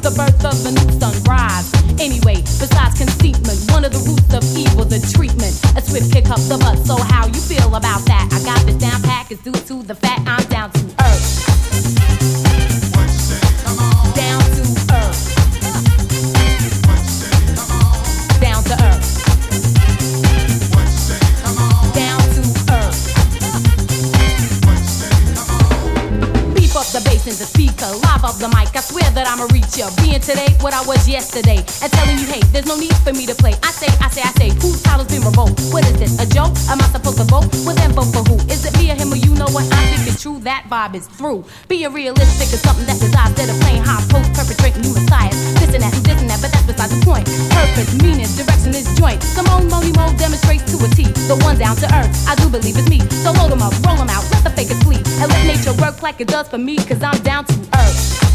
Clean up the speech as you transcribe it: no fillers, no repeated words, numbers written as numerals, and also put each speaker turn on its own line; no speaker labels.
the birth of the new sunrise. Anyway, besides conceitment, one of the roots of evil, the treatment. A swift kick up the butt, so how you feel about that? I got this down pack, it's due to the fact I'm down to earth. Down to earth. Down to earth. Down to earth. Beef up the bass in the speaker, live up the mic. I swear that I'ma reach ya. Being today what I was yesterday, and telling you, hey, there's no need for me to play. I say, whose title's been revoked? What is this, a joke? Am I supposed to vote? Well then vote for who? Is it me or him or you? Know what I think is true? That vibe is through. Being realistic is something that resides instead of playing high post, perpetrating new messiahs. This and that, but that's beside the point. Purpose, meaning, direction is joint. Simone Moni Mo demonstrates to a T. The one down to earth, I do believe it's me. So load 'em up, roll 'em out, let the fakers flee, and let nature work like it does for me, cause I'm down to earth.